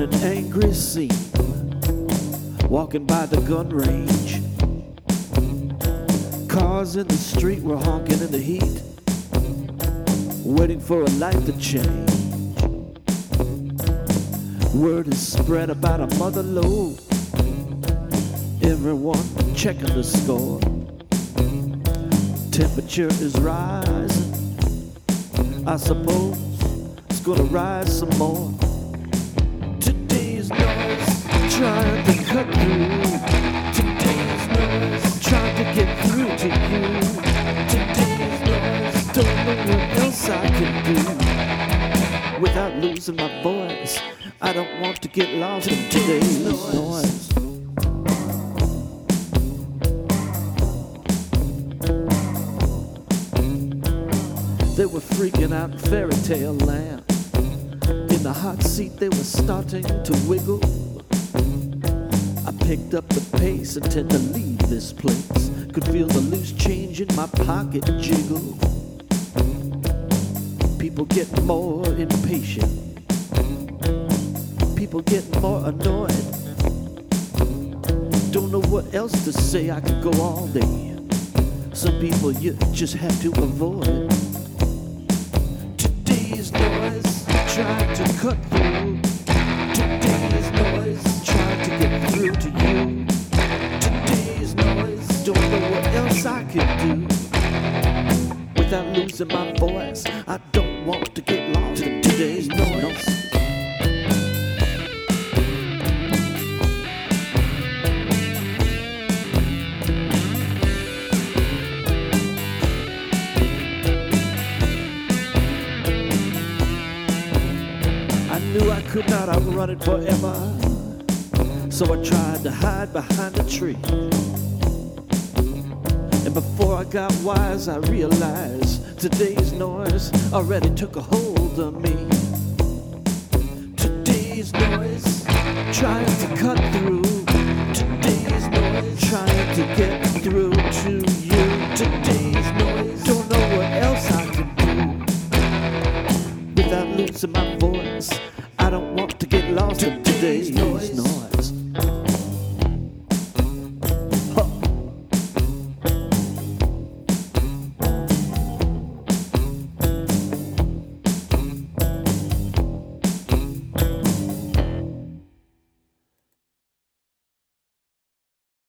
an angry scene, walking by the gun range. Cars in the street were honking in the heat, waiting for a life to change. Word is spread about a mother lode, everyone checking the score. Temperature is rising, I suppose it's gonna rise some more. Today's noise trying to cut through. Today's noise trying to get through to you. Today's noise don't know what else I can do without losing my voice. I don't want to get lost in today's noise. They were freaking out in fairy tale land. In the hot seat they were starting to wiggle. I picked up the pace, intend to leave this place. Could feel the loose change in my pocket jiggle. People get more impatient. People get more annoyed. Don't know what else to say, I could go all day. Some people you just have to avoid. Today's noise trying to cut through. Today's noise trying to get through to you. Today's noise don't know what else I can do without losing my voice. I don't want to get lost in today's noise. I knew I could not outrun it forever, so I tried to hide behind a tree. And before I got wise, I realized today's noise already took a hold of me. Today's noise trying to cut through. Today's noise trying to get